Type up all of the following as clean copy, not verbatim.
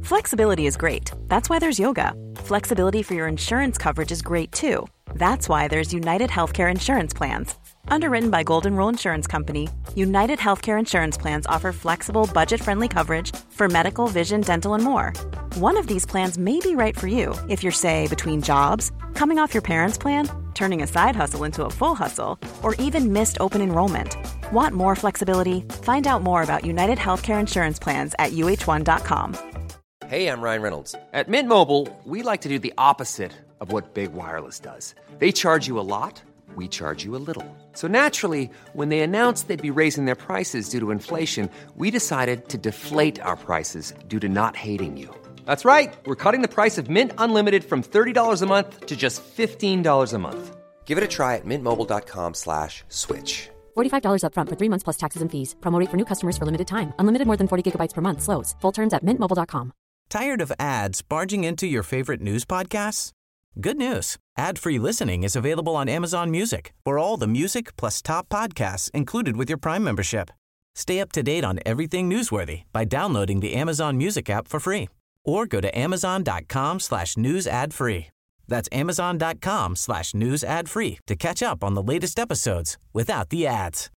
Flexibility is great. That's why there's yoga. Flexibility for your insurance coverage is great too. That's why there's United Healthcare Insurance Plans. Underwritten by Golden Rule Insurance Company, United Healthcare Insurance Plans offer flexible, budget-friendly coverage for medical, vision, dental, and more. One of these plans may be right for you if you're, say, between jobs, coming off your parents' plan, turning a side hustle into a full hustle, or even missed open enrollment. Want more flexibility? Find out more about United Healthcare Insurance Plans at uh1.com. Hey, I'm Ryan Reynolds. At Mint Mobile, we like to do the opposite of what Big Wireless does. They charge you a lot, we charge you a little. So naturally, when they announced they'd be raising their prices due to inflation, we decided to deflate our prices due to not hating you. That's right. We're cutting the price of Mint Unlimited from $30 a month to just $15 a month. Give it a try at mintmobile.com/switch. $45 up front for 3 months plus taxes and fees. Promo rate for new customers for limited time. Unlimited more than 40 gigabytes per month. Slows full terms at mintmobile.com. Tired of ads barging into your favorite news podcasts? Good news. Ad-free listening is available on Amazon Music for all the music plus top podcasts included with your Prime membership. Stay up to date on everything newsworthy by downloading the Amazon Music app for free or go to amazon.com/news ad free. That's amazon.com/news ad free to catch up on the latest episodes without the ads.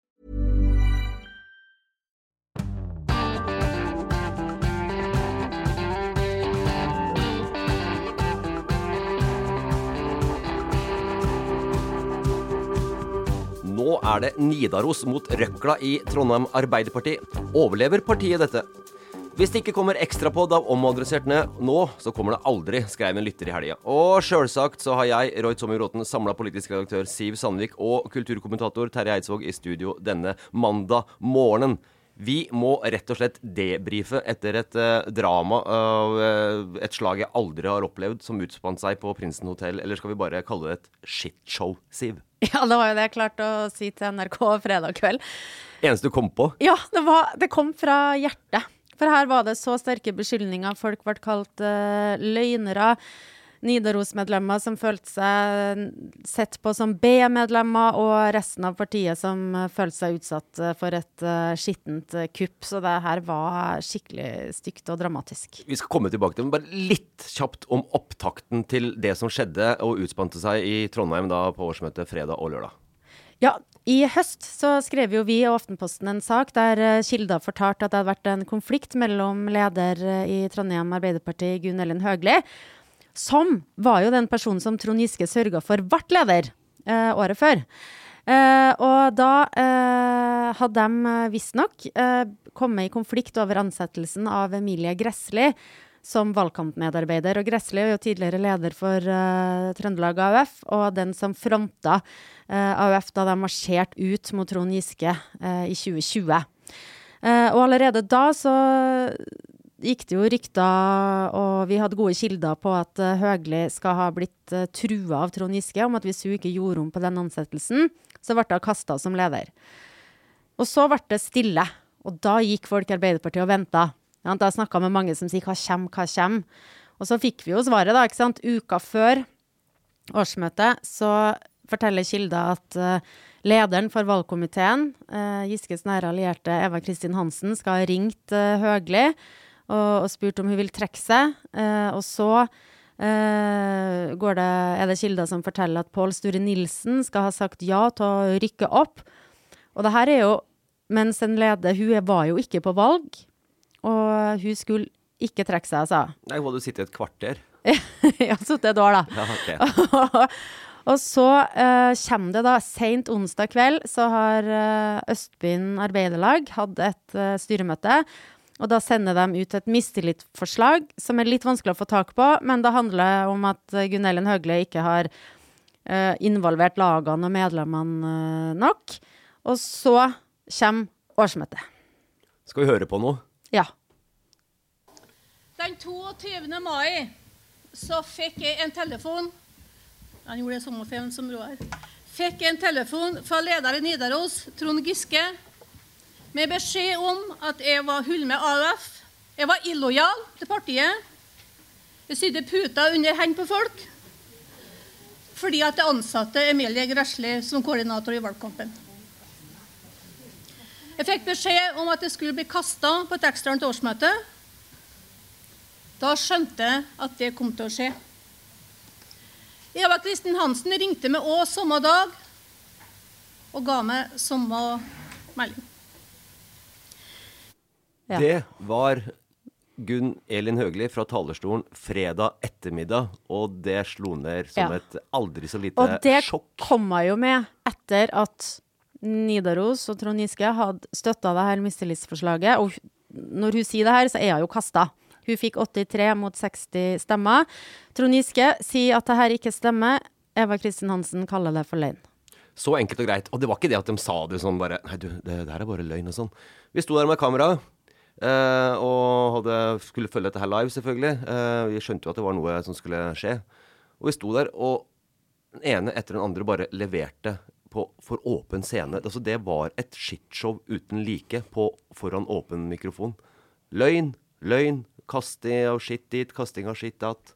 Nå det Nidaros mot Røkla I Trondheim Arbeiderparti. Overlever partiet dette? Hvis det ikke kommer ekstra podd av omadressert nå, så kommer det aldri, skrev en lytter I helga. Og selvsagt så har jeg, Roy Tommy Bråten, samlet politisk redaktør Siv Sandvik og kulturkommentator Terje Eidsvåg I studio denne mandag morgenen. Vi må rett og slett debrife etter et drama, et slag jeg aldri har opplevd som utspant seg på Prinsen Hotel, eller skal vi bare kalle det et shitshow, Siv? Ja, det var jo det jeg klarte å si til NRK fredag kveld. Eneste du kom på? Ja, det kom fra hjertet. For her var det så sterke beskyldninger. Folk ble kalt løgnere. Nidaros-medlemmer som følte seg sett på som B-medlemmer, og resten av partiet som følte seg utsatt for et skittent kupp. Så det her var skikkelig stygt og dramatisk. Vi skal komme tilbake til, men bare litt kjapt om opptakten til det som skjedde og utspante seg I Trondheim da på årsmøtet fredag og lørdag. Ja, I høst så skrev jo vi og Aftenposten en sak der kilder fortalte at det hadde vært en konflikt mellom leder I Trondheim Arbeiderparti, Gunn Elin Høgli, som var jo den personen som Trond Giske sørget for vart leder året før. Og da hadde de visstnok kommet I konflikt over ansettelsen av Emilie Gressli som valgkampmedarbeider. Og Gressli jo tidligere leder for Trøndelag AUF, og den som frontet AUF da de marsjerte ut mot Trond Giske I 2020. Og allerede da så gikk det jo rykter, og vi hadde gode kilder på at Høgli skal ha blitt truet av Trond Giske om at hvis hun ikke gjorde om på den ansettelsen, så ble hun kastet som leder. Og så ble det stille, og da gikk folk I Arbeiderpartiet og ventet. Ja, da snakket med mange som sier, hva kommer? Og så fikk vi jo svaret da, ikke sant? Uka før årsmøtet, så forteller kilder at lederen for valgkomiteen, Giskes nære allierte Eva Kristin Hansen, skal ha ringt Høgli, og spurt om hun vil trekke seg, og så det kilder som forteller at Pål Sture Nilsen skal ha sagt ja til å rykke opp, og det her jo, mens en leder, hun var jo ikke på valg, og hun skulle ikke trekke seg, altså. Nei, hun hadde sittet et kvarter. Ja, sittet et år da. Ja, ok. Og så kommer det da, sent onsdag kveld, så har Østbyen Arbeiderlag hatt et styremøte, og da sender de ut et mistillitsforslag, som litt vanskelig å få tak på, men det handler om at Gunn Elin Høgli ikke har involvert lagene og medlemmene nok. Og så kommer årsmøtet. Skal vi høre på noe? Ja. Den 22. mai så fikk jeg en telefon, han gjorde det sommerferien som Roar, fikk en telefon fra leder I Nidaros, Trond Giske, med beskjed om at jeg var hull med AUF, jeg var illojal til partiet, jeg sydde puta under heng på folk, fordi at jeg ansatte Emilie Gressli som koordinator I valgkampen. Jeg fikk beskjed om at jeg skulle bli kastet på et eksternt årsmøte, Da skjønte jeg at det kom til å skje. Eva Kristin Hansen ringte meg også samme dag og ga meg samme melding. Ja. Det var Gunn Elin Høgli fra talerstolen fredag ettermiddag, og det slo ned som Ja. et aldri så lite Og det sjokk. kom jeg jo med etter at Nidaros og Trond Giske hadde støttet det her mistillitsforslaget, og når hun sier det her, så er hun jo kastet. Hun fikk 83 mot 60 stemmer. Trond Giske sier at det her ikke stemmer. Eva Kristin Hansen kaller det for løgn. Så enkelt og greit. Og det var ikke det at de sa det sånn bare, nei du, det her er bare løgn og sånn. Vi sto der med kamera, og skulle følge dette her live selvfølgelig. Vi skjønte jo at det var noe som skulle skje. Og vi sto der, og den ene etter den andre bare leverte for åpen scene. Altså det var et shitshow uten like foran åpen mikrofon. Løgn, kasting av skitt dit, kasting av skitt datt.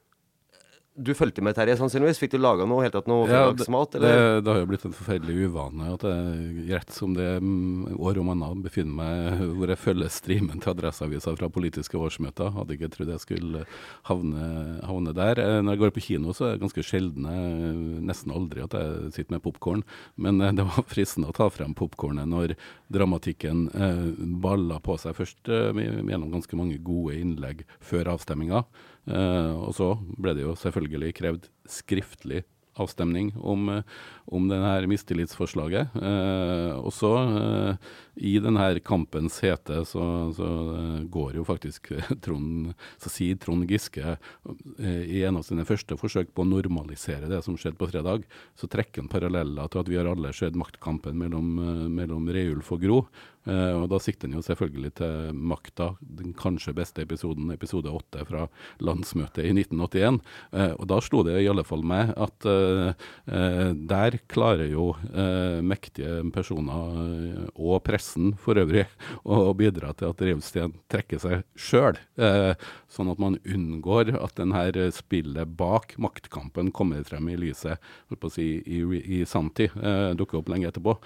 Du følte med, Terje, sannsynligvis. Fikk du laget noe, helt tatt noe fredagsmat? Det har jo blitt en forferdelig uvane at jeg rett som det år om annet befinner meg hvor jeg følger streamen til Adresseavisa fra politiske årsmøter. Hadde ikke trodd jeg skulle havne der. Når jeg går på kino så er det ganske sjelden, nesten aldri at jeg sitter med popcorn. Men det var fristende å ta frem popcornet når dramatikken balla på seg først gjennom ganske mange gode innlegg før avstemminga. Og så ble det jo selvfølgelig krevd skriftlig avstemning om denne mistillitsforslaget. Og så i denne kampens hete så går jo faktisk så sier Trond Giske i en av sine første forsøk på å normalisere det som skjedde på fredag, så trekker han paralleller til at vi har alle sett maktkampen mellom Reulf og Gro. Og da sikter han jo selvfølgelig til makta, den kanskje beste episoden, episode 8 fra landsmøtet i 1981. Og da slo det i alle fall meg at der klarer jo mektige personer og pressen for øvrig å bidra til at Reulfsten trekker seg selv, sånn at man unngår at denne spillet bak maktkampen kommer frem i lyset, holdt på å si, i sanntid, dukker opp lenge etterpå.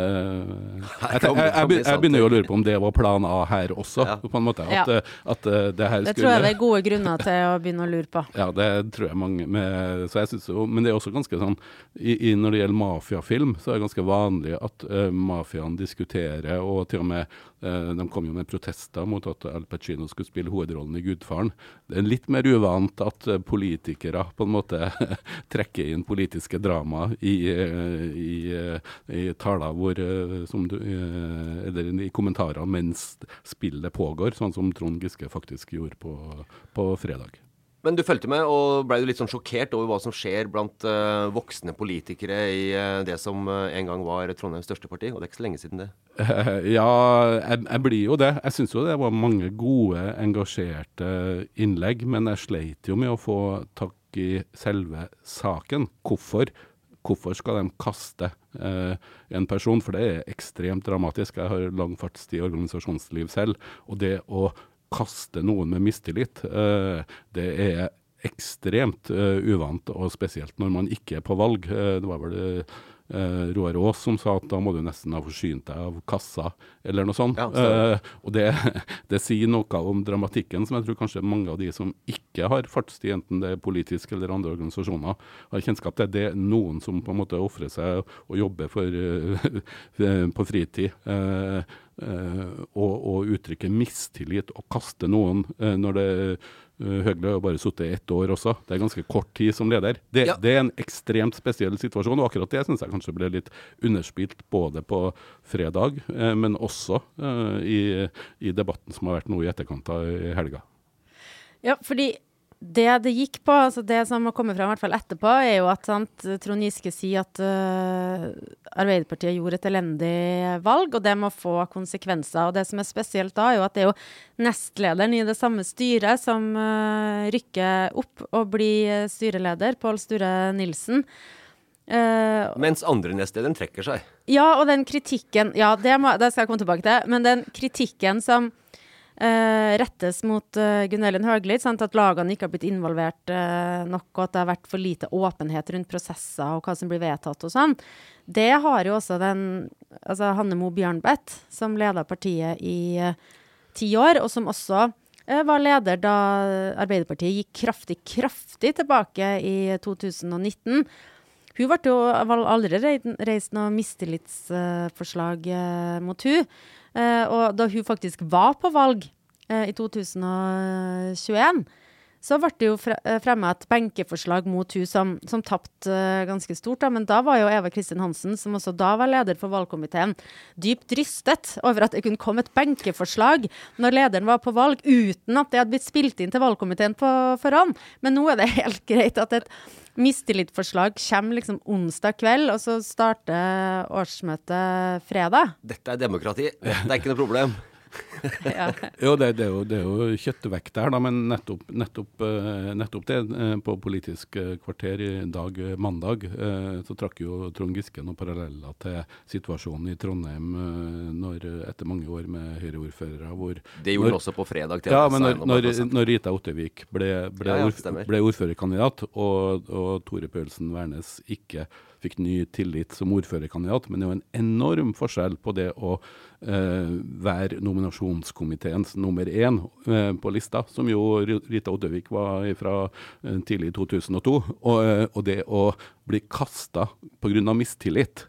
Jeg begynner jo å lure på om det var plan A her også, på en måte. At det her Det tror jeg det er gode grunner til å begynne å lure på. Ja, det tror jeg mange så jeg synes jo, men det er også ganske sånn, når det gjelder mafiafilm, så er det ganske vanlig at mafiaen diskuterer, og til og med de kom jo med protester mot at Al Pacino skulle spille hovedrollen i Gudfaren. Det er litt mer uvant at politikere på en måte trekker inn politiske drama i taler hvor, eller i kommentarer mens spillet pågår, sånn som Trond Giske faktisk gjorde på fredag. Men du følte med, og ble du litt sånn sjokkert over hva som skjer blant voksne politikere i det som en gang var Trondheims største parti, og det er ikke så lenge siden det. Ja, jeg blir jo det. Jeg synes jo det var mange gode, engasjerte innlegg, men jeg sleit jo med å få tak i selve saken. Hvorfor skal de kaste en person? For det er ekstremt dramatisk. Jeg har lang fartstid i organisasjonsliv selv, og det å kaste noen med mistillit, det er ekstremt uvant, og spesielt når man ikke er på valg. Det var vel Roar Aas som sa at da må du nesten ha forsynt deg av kassa, eller noe sånt. Og det sier noe om dramatikken som jeg tror kanskje mange av de som ikke har fartstid, enten det er politisk eller andre organisasjoner, har kjennskap til. Det er noen som på en måte offrer seg og jobber på fritid, og uttrykker mistillit og kaste noen når det Høgli har bare suttet 1 år også. Det er ganske kort tid som leder. Det er en ekstremt spesiell situasjon, og akkurat det synes jeg kanskje ble litt underspilt både på fredag, men også i debatten som har vært nå i etterkant av i helga. Ja, fordi det gikk på, altså det som har kommet frem i hvert fall etterpå, er jo at Trond Giske sier at Arbeiderpartiet gjorde et elendig valg, og det må få konsekvenser. Og det som er spesielt da, er jo at det er jo nestlederen i det samme styret som rykker opp og blir styreleder, Pål Sture Nilsen. Mens andre nestlederen trekker seg. Ja, og den kritikken, det skal jeg komme tilbake til, men den kritikken som rettes mot Gunn Elin Høgli, sant, at lagene ikke har blitt involvert nok, og at det har vært for lite åpenhet rundt prosesser og hva som blir vedtatt og sånn. Det har jo også Hanne Mo Bjørnbeth, som leder partiet i 10 år, og som også var leder da Arbeiderpartiet gikk kraftig tilbake i 2019. Hun ble jo aldri reist noe mistillitsforslag mot hun. Og da hun faktisk var på valg i 2021, så ble det jo fremmet et benkeforslag mot hun som tappte ganske stort. Da. Men da var jo Eva Kristin Hansen, som også da var leder for valgkomiteen, dypt rystet over at det kunne komme et benkeforslag når lederen var på valg, uten at det hadde blitt spilt inn til valgkomiteen på forhånd. Men nå er det helt greit at et mistillitsforslag kommer liksom onsdag kveld, og så starter årsmøtet fredag. Dette demokrati. Det ikke noe problem. Ja. Jo, det er jo kjøttvekt der, da, men nettopp det på Politisk kvarter i dag, mandag, så trakk jo Trond Giske noen paralleller til situasjonen i Trondheim etter mange år med Høyre-ordførere. Det gjorde han også på fredag. Ja, men når Rita Ottervik ble ordførerkandidat, og Tore Pølsen Værnes ikke fikk ny tillit som ordførerkandidat, men det er jo en enorm forskjell på det å være nominasjonskomiteens nummer 1 på lista, som jo Rita Ottervik var fra tidlig 2002, og det å bli kastet på grunn av mistillit.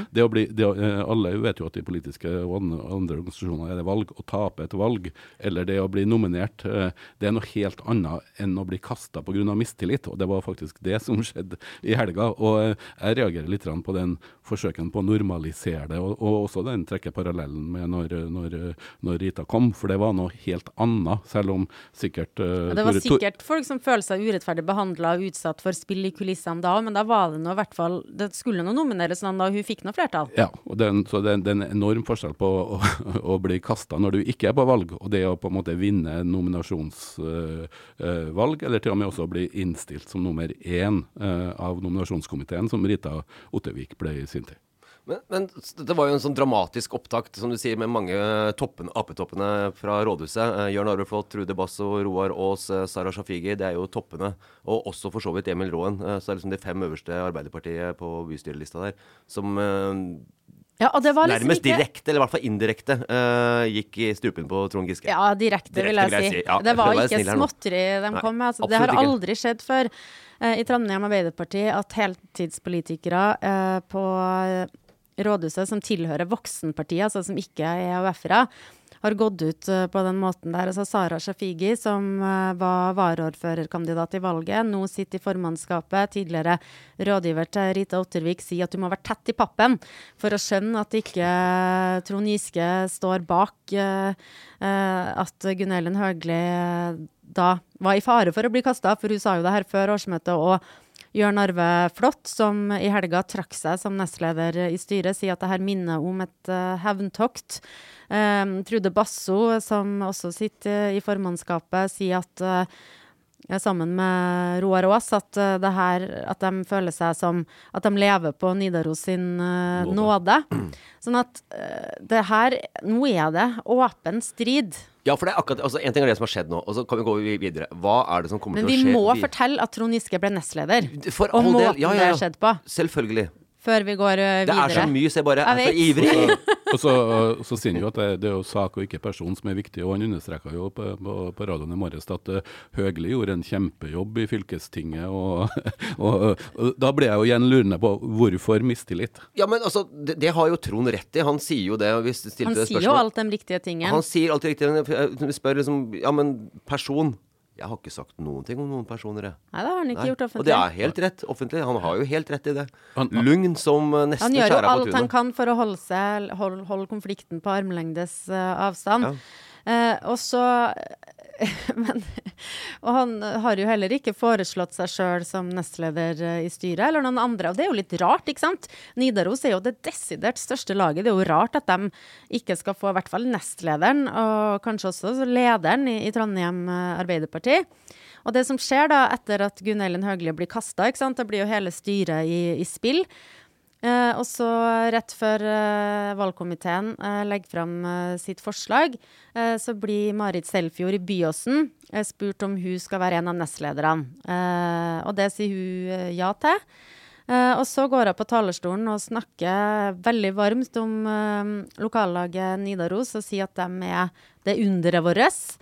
Alle vet jo at i politiske og andre organisasjoner er det valg, å tape et valg, eller det å bli nominert, det er noe helt annet enn å bli kastet på grunn av mistillit, og det var faktisk det som skjedde i helga, og jeg reagerer litt på den forsøken på å normalisere det, og også den trekker parallellen med når Rita kom, for det var noe helt annet, selv om sikkert... det var sikkert folk som følte seg urettferdig behandlet og utsatt for spill i kulissene da, men da var det nå i hvert fall, det skulle nå nomineres da hun fikk noe flertall. Ja, og så det er en enorm forskjell på å bli kastet når du ikke er på valg, og det å på en måte vinne nominasjonsvalg, eller til og med også bli innstilt som nummer 1 av nominasjonskomiteen, som Rita Ottervik ble i sin tid. Men det var jo en sånn dramatisk opptakt, som du sier, med mange AP-toppene fra rådhuset. Jørn Arve Flått, Trude Basso, Roar Aas, Sara Shafigi, det er jo toppene. Og også for så vidt Emil Råen. Så det er liksom de 5 øverste Arbeiderpartiet på bystyrelista der, som ja, og det var liksom nærmest direkte, eller i hvert fall indirekte, gikk i strupen på Trond Giske. Ja, direkte vil jeg si. Ja, det var ikke småtteri de kom med. Altså, det har aldri skjedd før i Trondheim Arbeiderparti at heltidspolitikere på rådhuset som tilhører voksenpartiet, altså som ikke er AUF-ere, har gått ut på den måten der. Altså Sara Shafigi, som var varaordførerkandidat i valget, nå sitter i formannskapet, tidligere rådgiver til Rita Ottervik, sier at du må være tett i pappen for å skjønne at ikke Trond Giske står bak at Gunn Elin Høgli da var i fare for å bli kastet, for hun sa jo det her før årsmøtet, og Jørn Arve Flått, som i helga trakk seg som nestleder i styret, sier at det her minner om et hevntokt. Trude Basso, som også sitter i formannskapet, sier at sammen med Roar Aas at de føler seg som at de lever på Nidaros sin nåde. Sånn at det her, nå er det åpen strid. Ja, for det er akkurat, altså en ting er det som har skjedd nå, og så kan vi gå videre. Hva er det som kommer til å skje? Men vi må fortelle at Trond Giske ble nestleder. For all del, måten det har skjedd på. Selvfølgelig. Før vi går videre. Det er så mye, så jeg bare er så ivrig. Og så sier han jo at det er jo sak og ikke person som er viktig, og han understreker jo på radioen i morges at Høgli gjorde en kjempejobb i fylkestinget, og da ble jeg jo igjen lurende på hvorfor mistillit. Ja, men altså, det har jo Trond rett i, han sier jo det. Han sier jo alt de riktige tingene. Han sier alt det riktige, vi spør liksom, ja, men person... Jeg har ikke sagt noen ting om noen personer. Nei, det har han ikke gjort offentlig. Og det er helt rett offentlig. Han har jo helt rett i det. Lugn som nesten skjærer på tunet. Han gjør jo alt han kan for å holde konflikten på armlengdes avstand. Ja. Og så... og han har jo heller ikke foreslått seg selv som nestleder i styret, eller noen andre. Og det er jo litt rart, ikke sant? Nidaros er jo det desidert største laget. Det er jo rart at de ikke skal få i hvert fall nestlederen, og kanskje også lederen i Trondheim Arbeiderparti. Og det som skjer da, etter at Gunn Elin Høgli blir kastet, ikke sant? Da blir jo hele styret i spill. Og så rett før valgkomiteen legger frem sitt forslag, så blir Marit Selfjord i Byåsen spurt om hun skal være en av nestlederne. Og det sier hun ja til. Og så går hun på talerstolen og snakker veldig varmt om lokallaget Nidaros og sier at de er det underet vårt.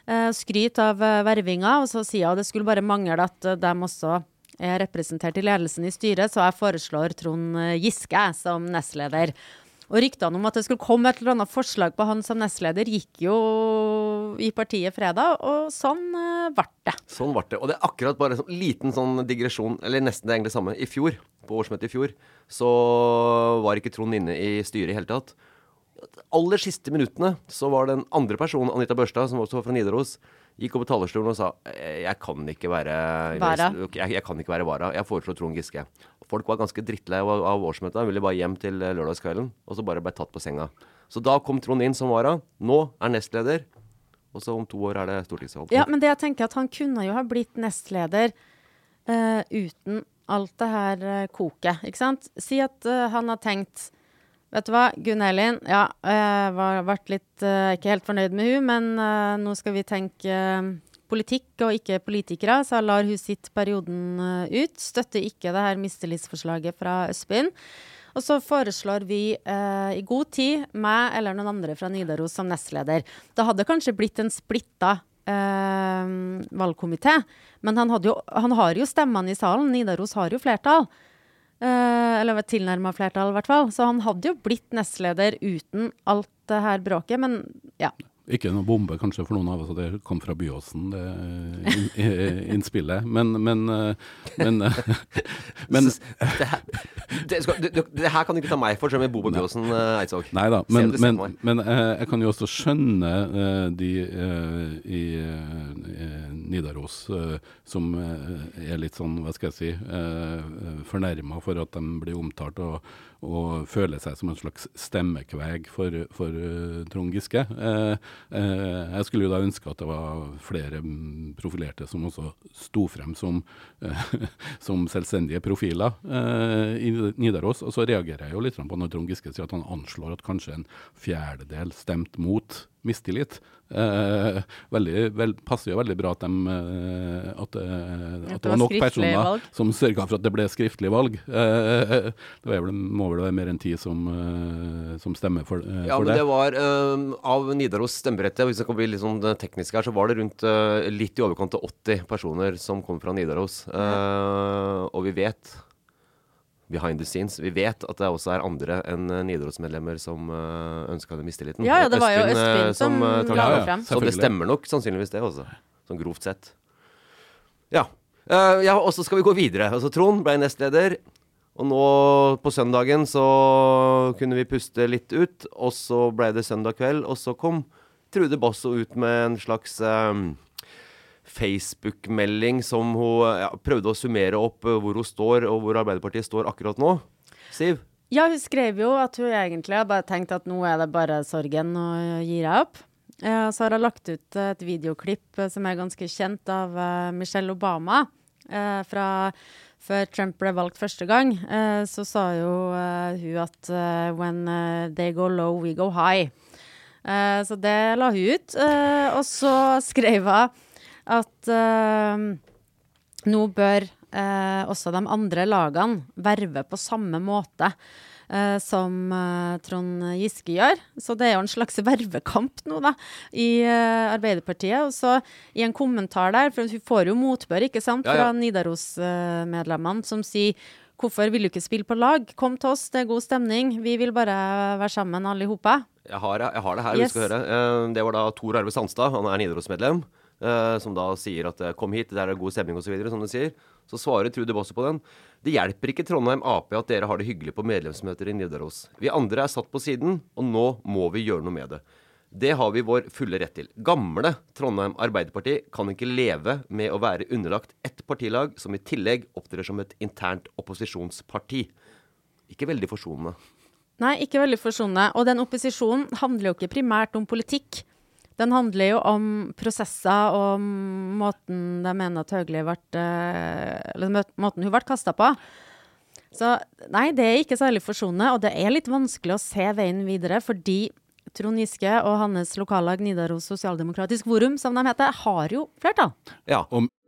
skryt av vervinga, og så sier hun det skulle bare mangle at de også er representert i ledelsen i styret, så jeg foreslår Trond Giske som nestleder. Og ryktene om at det skulle komme et eller annet forslag på han som nestleder gikk jo i partiet fredag, og sånn ble det. Sånn ble det, og det akkurat bare en liten sånn digresjon, eller nesten det egentlig samme. I fjor, på årsmøtet i fjor, så var ikke Trond inne i styret i hele tatt. Aller siste minuttene så var den andre personen, Anita Børstad, som også var fra Nidaros, gikk opp på talerstolen og sa jeg kan ikke være vara. Jeg kan ikke være vara. Jeg foreslår Trond Giske. Folk var ganske drittlei av årsmøtet. De ville bare hjem til lørdagskvelden, og så bare ble tatt på senga. Så da kom Trond inn som vara. Nå nestleder, og så om 2 år det stortingsvalg. Ja, men det jeg tenker at han kunne jo ha blitt nestleder uten alt det her koket, ikke sant? Si at han har tenkt vet du hva, Gunn Elin, ja, jeg vært litt, ikke helt fornøyd med hun, men nå skal vi tenke politikk og ikke politikere, så lar hun sitt perioden ut, støtter ikke det her mistillitsforslaget fra Østbyen, og så foreslår vi i god tid meg eller noen andre fra Nidaros som nestleder. Det hadde kanskje blitt en splitta valgkomité, men han har jo stemmene i salen, Nidaros har jo flertall, eller et tilnærmet flertall i hvert fall. Så han hadde jo blitt nestleder uten alt det her bråket, men ja. Ikke noen bombe kanskje for noen av oss, og det kom fra Byåsen, det innspillet. Men det her kan du ikke ta meg for, som i Bobo Byåsen, Eidsvåg. Neida, men jeg kan jo også skjønne de i Nidaros som litt sånn, hva skal jeg si, fornærmet for at de blir omtalt og føler seg som en slags stemmekveg for Trond Giske. Jeg skulle jo da ønske at det var flere profilerte som også sto frem som selvstendige profiler i Nidaros, og så reagerer jeg jo litt på når Trond Giske sier at han anslår at kanskje en 1/4 stemt mot mistillit. Passer jo veldig bra at det var nok personer valg som sørget for at det ble skriftlig valg. Det må vel være mer enn 10 som stemmer for det. Ja, men det var av Nidaros stemmerette, hvis det kan bli litt sånn teknisk her, så var det rundt litt i overkant av 80 personer som kom fra Nidaros. Og vi vet behind the scenes. Vi vet at det også andre enn Nidaros-medlemmer som ønsket det mistilliten. Ja, det var jo Østbyen som la det frem. Så det stemmer nok sannsynligvis det også, sånn grovt sett. Ja, og så skal vi gå videre. Altså, Trond ble nestleder, og nå på søndagen så kunne vi puste litt ut, og så ble det søndag kveld, og så kom Trude Basso ut med en slags Facebook-melding som hun prøvde å summere opp hvor hun står og hvor Arbeiderpartiet står akkurat nå. Siv? Ja, hun skrev jo at hun egentlig har bare tenkt at nå det bare sorgen og gir jeg opp. Så har hun lagt ut et videoklipp som ganske kjent av Michelle Obama fra før Trump ble valgt første gang. Så sa jo hun at when they go low, we go high. Så det la hun ut. Og så skrev hun at nå bør også de andre lagene verve på samme måte som Trond Giske gjør. Så det jo en slags vervekamp nå da, i Arbeiderpartiet. Og så i en kommentar der, for hun får jo motbør, ikke sant, fra Nidaros-medlemmene som sier hvorfor vil du ikke spille på lag? Kom til oss, det god stemning. Vi vil bare være sammen alle ihop. Jeg har det her, vi skal høre. Det var da Tor Arve Sandstad, han Nidaros-medlem, som da sier at kom hit, det god stemning og så videre, som de sier. Så svarer Trude Basso på den. Det hjelper ikke Trondheim AP at dere har det hyggelig på medlemsmøter i Nidaros. Vi andre satt på siden, og nå må vi gjøre noe med det. Det har vi vår fulle rett til. Gamle Trondheim Arbeiderparti kan ikke leve med å være underlagt ett partilag som i tillegg opptrer som et internt opposisjonsparti. Ikke veldig forsonende. Nei, ikke veldig forsonende. Og den opposisjonen handler jo ikke primært om politikk. Den handler jo om prosesser og måten de mener at Høgli eller måten hun ble kastet på. Så nei, det ikke særlig forsonende, og det litt vanskelig å se veien videre, fordi Trond Giske og hans lokallag Nidaros Sosialdemokratisk Forum, som de heter, har jo flertall. Ja.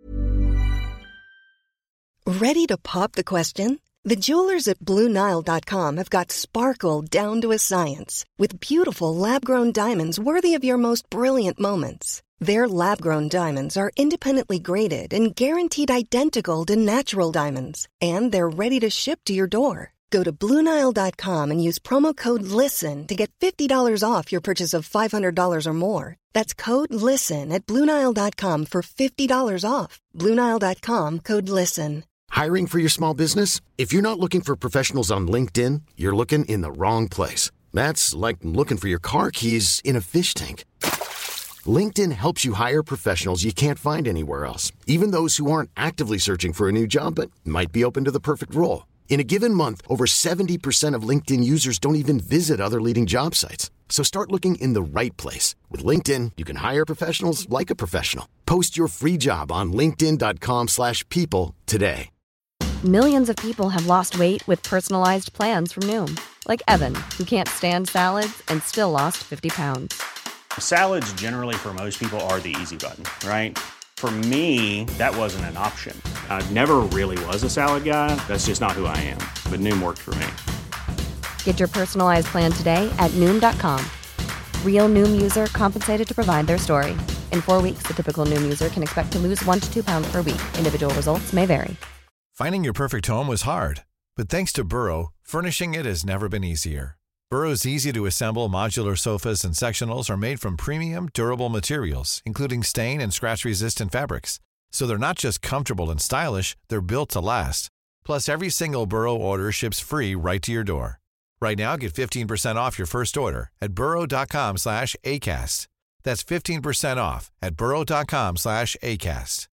Ready to pop the question? The jewelers at BlueNile.com have got sparkle down to a science with beautiful lab-grown diamonds worthy of your most brilliant moments. Their lab-grown diamonds are independently graded and guaranteed identical to natural diamonds. And they're ready to ship to your door. Go to BlueNile.com and use promo code LISTEN to get $50 off your purchase of $500 or more. That's code LISTEN at BlueNile.com for $50 off. BlueNile.com, code LISTEN. Hiring for your small business? If you're not looking for professionals on LinkedIn, you're looking in the wrong place. That's like looking for your car keys in a fish tank. LinkedIn helps you hire professionals you can't find anywhere else, even those who aren't actively searching for a new job but might be open to the perfect role. In a given month, over 70% of LinkedIn users don't even visit other leading job sites. So start looking in the right place. With LinkedIn, you can hire professionals like a professional. Post your free job on linkedin.com/people today. Millions of people have lost weight with personalized plans from Noom. Like Evan, who can't stand salads and still lost 50 pounds. Salads generally for most people are the easy button, right? For me, that wasn't an option. I never really was a salad guy. That's just not who I am. But Noom worked for me. Get your personalized plan today at Noom.com. Real Noom user compensated to provide their story. In 4 weeks, the typical Noom user can expect to lose 1 to 2 pounds per week. Individual results may vary. Finding your perfect home was hard, but thanks to Burrow, furnishing it has never been easier. Burrow's easy-to-assemble modular sofas and sectionals are made from premium, durable materials, including stain and scratch-resistant fabrics. So they're not just comfortable and stylish, they're built to last. Plus, every single Burrow order ships free right to your door. Right now, get 15% off your first order at burrow.com/ACAST. That's 15% off at burrow.com/ACAST.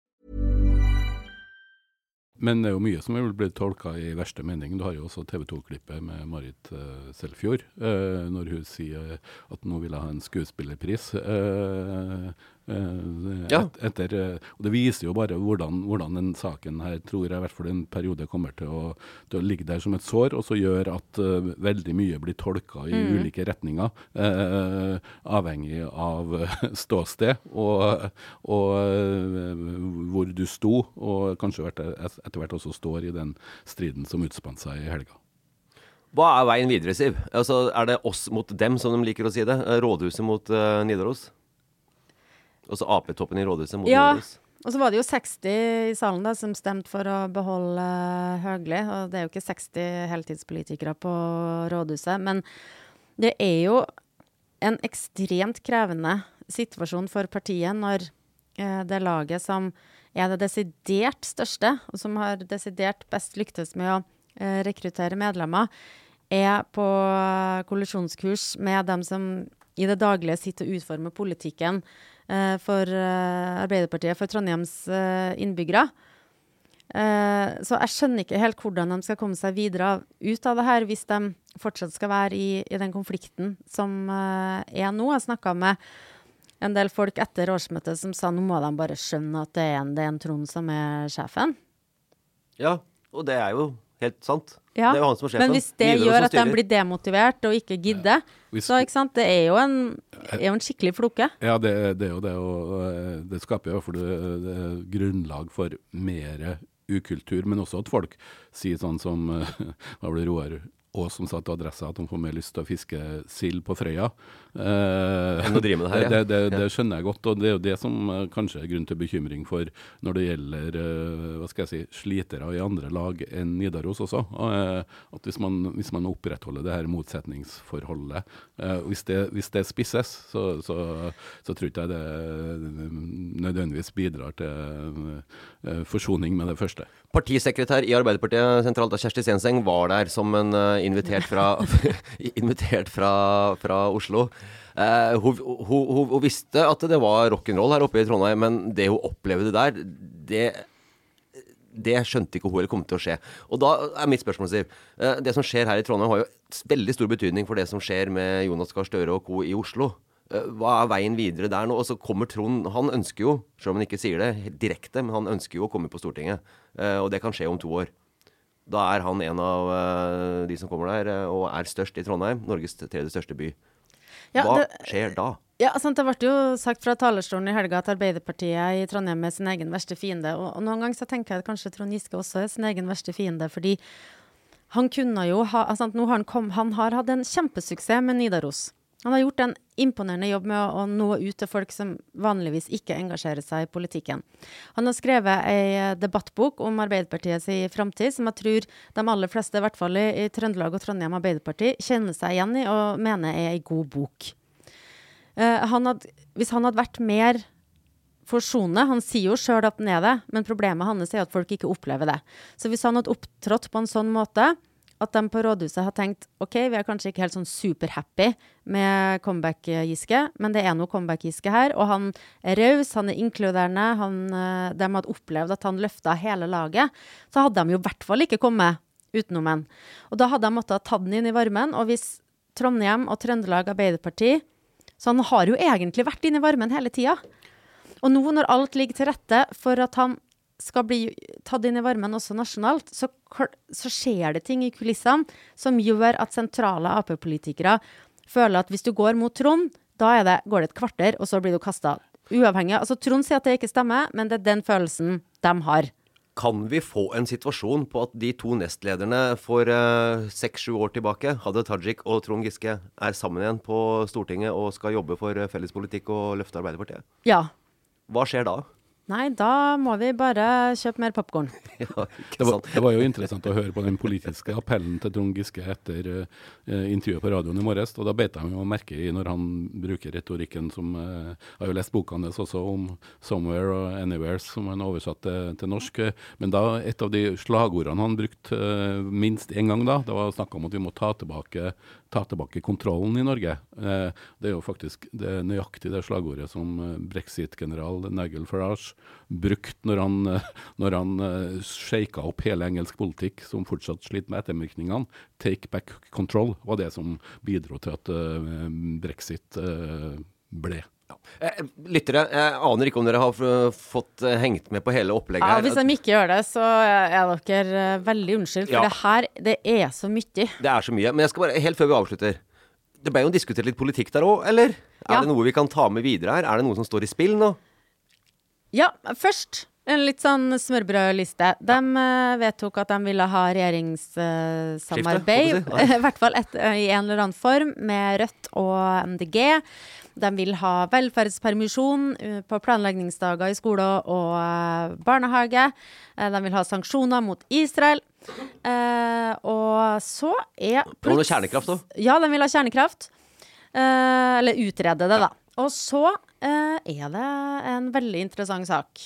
Men det er jo mye som er blitt tolket i verste mening. Du har jo også TV2-klippet med Marit Selfjord, når hun sier at nå vil ha en skuespillerpris. Og det viser jo bare hvordan den saken her, tror jeg i hvert fall en periode kommer til å ligge der som et sår, og så gjør at veldig mye blir tolket i ulike retninger, avhengig av ståsted og hvor du sto, og kanskje etter hvert også står i den striden som utspant seg i helga. Hva er veien videre, Siv? Altså, er det oss mot dem, som de liker å si det? Rådhuset mot Nidaros? Og så AP-toppen i rådhuset mot Nidaros? Og så var det jo 60 i salen da, som stemte for å beholde Høgli, og det er jo ikke 60 heltidspolitikere på rådhuset, men det er jo en ekstremt krevende situasjon for partiet når det laget som er det desidert største, og som har desidert best lyktes med å rekruttere medlemmer, er på kollisjonskurs med dem som i det daglige sitter og utformer politikken for Arbeiderpartiet, for Trondheims innbyggere. Så jeg skjønner ikke helt hvordan de skal komme seg videre ut av det her, hvis de fortsatt skal være i den konflikten som er nå. Jeg snakket med en del folk etter årsmøtet som sa, nå må de bare skjønne at det er en Trond som er sjefen. Ja, og det er jo helt sant. Ja, det er jo han som er sjefen. Men hvis det gjør at de blir demotivert og ikke gidder, så ikke sant, det er jo en skikkelig floke. Ja, det er jo det, og det skaper jo for det grunnlag for mer ukultur, men også at folk sier sånn som, hva blir Roar og som sa til Adressa at de får mer lyst til å fiske sild på Frøya. Det skjønner jeg godt, og det er jo det som kanskje er grunn til bekymring for når det gjelder slitere i andre lag enn Nidaros også. At hvis man opprettholder det her motsetningsforholdet, hvis det spisses, så tror ikke jeg det nødvendigvis bidrar til forsoning med det første. Partisekretær i Arbeiderpartiet sentralt, Kjersti Stenseng, var der som en invitert fra Oslo. Hun visste at det var rock'n'roll her oppe i Trondheim, men det hun opplevde der, det skjønte ikke hun eller kom til å skje. Og da er mitt spørsmål, Siv, det som skjer her i Trondheim har jo veldig stor betydning for det som skjer med Jonas Gahr Støre og co. i Oslo. Hva er veien videre der nå? Og så kommer Trond, han ønsker jo, selv om han ikke sier det direkte, men han ønsker jo å komme på Stortinget, og det kan skje om 2 år. Da er han en av de som kommer der, og er størst i Trondheim, Norges 3. største by. Hva skjer da? Ja, sant, det ble jo sagt fra talerstolen i helga at Arbeiderpartiet i Trondheim er sin egen verste fiende, og noen ganger så tenker jeg at kanskje Trond Giske også er sin egen verste fiende, fordi han kunne jo ha, han har hatt en kjempesuksess med Nidaros. Han har gjort en imponerende jobb med å nå ut til folk som vanligvis ikke engasjerer seg i politikken. Han har skrevet en debattbok om Arbeiderpartiets fremtid, som jeg tror de aller fleste, i hvert fall i Trøndelag og Trondheim Arbeiderparti, kjenner seg igjen i og mener er en god bok. Hvis han hadde vært mer forsonende, han sier jo selv at han er det, men problemet hans er at folk ikke opplever det. Så hvis han hadde opptrådt på en sånn måte, at de på rådhuset har tenkt, ok, vi er kanskje ikke helt sånn superhappy med comeback-Giske, men det er noe comeback-Giske her, og han er raus, han er inkluderende, de hadde opplevd at han løftet hele laget, så hadde de jo i hvert fall ikke kommet utenom en. Og da hadde de måttet ha tatt den inn i varmen, og hvis Trondheim og Trøndelag Arbeiderparti, så han har jo egentlig vært inn i varmen hele tiden. Og nå når alt ligger til rette for at han skal bli tatt inn i varmen også nasjonalt, så skjer det ting i kulissene som gjør at sentrale AP-politikere føler at hvis du går mot Trond, da går det et kvarter, og så blir du kastet uavhengig. Altså Trond sier at det ikke stemmer, men det er den følelsen de har. Kan vi få en situasjon på at de to nestlederne for 6-7 år tilbake, Hadia Tajik og Trond Giske, er sammen igjen på Stortinget og skal jobbe for fellespolitikk og løfte Arbeiderpartiet? Ja. Hva skjer da? Nei, da må vi bare kjøpe mer popcorn. Ja, det var jo interessant å høre på den politiske appellen til Trond Giske etter intervjuet på radioen i morges, og da bet jeg jo merke i når han bruker retorikken som jeg har jo lest boka hans også om Somewhere og Anywhere som han oversatt til norsk, men da et av de slagordene han brukte minst en gang da, det var snakk om at vi må ta tilbake kontrollen i Norge. Det er jo faktisk det nøyaktig det slagordet som Brexit-general Nigel Farage brukt når han shaket opp hele engelsk politikk som fortsatt sliter med ettervirkningene. Take back control var det som bidro til at Brexit ble. Lyttere, jeg aner ikke om dere har fått hengt med på hele opplegget her. Ja, hvis de ikke gjør det, så er dere veldig unnskyld, for det er så mye. Det er så mye, men jeg skal bare, helt før vi avslutter, det ble jo diskutert litt politikk der også, eller? Er det noe vi kan ta med videre her? Er det noe som står i spill nå? Ja, først en litt sånn smørbrødliste. De vedtok at de ville ha regjeringssamarbeid, i hvert fall i en eller annen form, med Rødt og MDG. De vil ha velferdspermisjon på planleggingsdager i skole og barnehage. De vil ha sanksjoner mot Israel. Og så Og noe kjernekraft også? Ja, de vil ha kjernekraft. Eller utrede det da. Og så det en veldig interessant sak.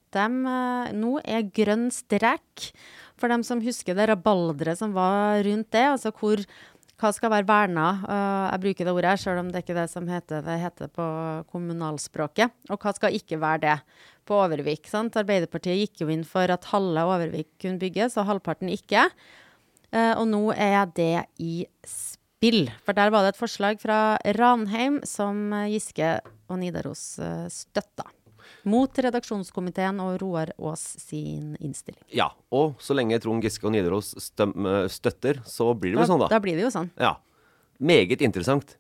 Nå grønn strek, for dem som husker det rabaldret som var rundt det, altså hva skal være vernet, jeg bruker det ordet, selv om det ikke er det som det heter på kommunalspråket, og hva skal ikke være det på Overvik, sant? Arbeiderpartiet gikk jo inn for at halve Overvik kunne bygges, og halvparten ikke, og nå det i spill, for der var det et forslag fra Ranheim som Giske og Nidaros støtta. Mot redaksjonskomiteen og Roar Aas sin innstilling. Ja, og så lenge Trond Giske og Nidaros støtter, så blir det jo sånn da. Da blir det jo sånn. Ja, meget interessant.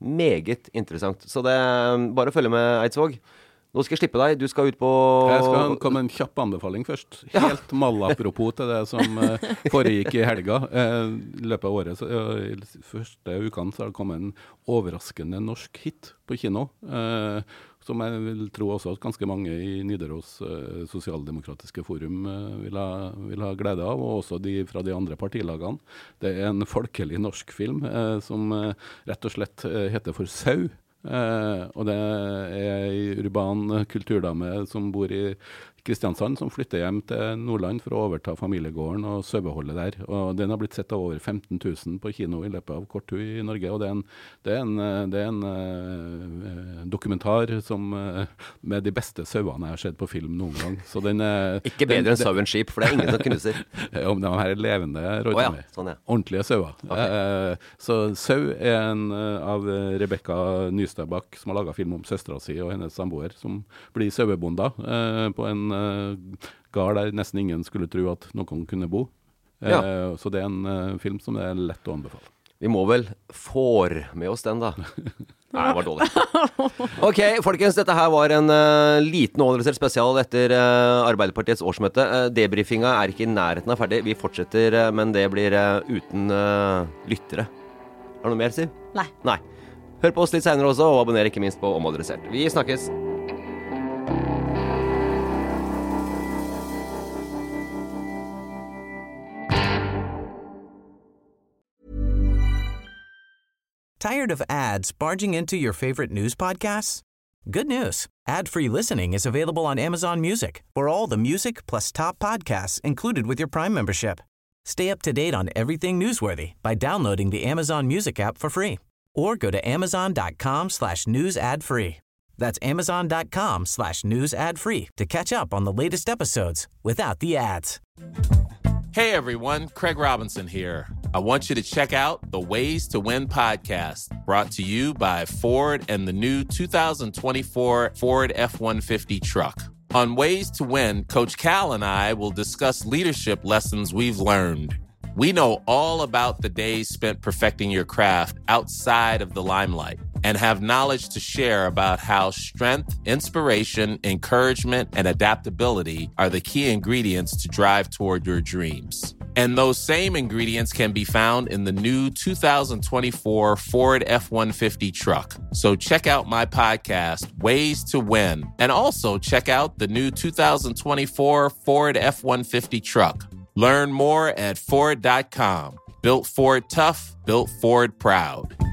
Så det bare følge med, Eidsvåg. Nå skal jeg slippe deg, du skal ut på... Jeg skal komme en kjapp anbefaling først. Helt malapropos til det som foregikk i helga. I løpet av året, i første ukene, så har det kommet en overraskende norsk hit på kino. Som jeg vil tro også at ganske mange i Nidaros sosialdemokratiske forum vil ha glede av, og også de fra de andre partilagene. Det en folkelig norsk film som rett og slett heter for Sau. Og det en urban kulturdame som bor i Kristiansand, som flytter hjem til Nordland for å overta familiegården og saueholdet der. Og den har blitt sett av over 15 000 på kino i løpet av kort tid i Norge, og det er en dokumentar som med de beste sauene jeg har sett på film noen gang. Så den ikke bedre enn sauen skip, for det ingen som knuser. Om de her levende rådene. Sånn, ordentlige sauer. Okay. Så Sau en av Rebecca Nystadbakk, som har laget film om søstera si og hennes samboer, som blir sauebonda på en gard der nesten ingen skulle tro at noen kunne bo. Så det en film som det lett å anbefale. Vi må vel får med oss den da. Nei, det var dårlig. Ok, folkens, dette her var en liten overraskende spesial etter Arbeiderpartiets årsmøte. Debriefinga ikke i nærheten av ferdig. Vi fortsetter, men det blir uten lyttere. Er det noe mer, Siv? Nei. Hør på oss litt senere også, og abonner ikke minst på Omadressert. Vi snakkes! Tired of ads barging into your favorite news podcasts? Good news. Ad-free listening is available on Amazon Music for all the music plus top podcasts included with your Prime membership. Stay up to date on everything newsworthy by downloading the Amazon Music app for free or go to amazon.com/news ad free. That's amazon.com/news ad free to catch up on the latest episodes without the ads. Hey everyone, Craig Robinson here. I want you to check out the Ways to Win podcast, brought to you by Ford and the new 2024 Ford F-150 truck. On Ways to Win, Coach Cal and I will discuss leadership lessons we've learned. We know all about the days spent perfecting your craft outside of the limelight and have knowledge to share about how strength, inspiration, encouragement, and adaptability are the key ingredients to drive toward your dreams. And those same ingredients can be found in the new 2024 Ford F-150 truck. So check out my podcast, Ways to Win, and also check out the new 2024 Ford F-150 truck. Learn more at Ford.com. Built Ford tough, built Ford proud.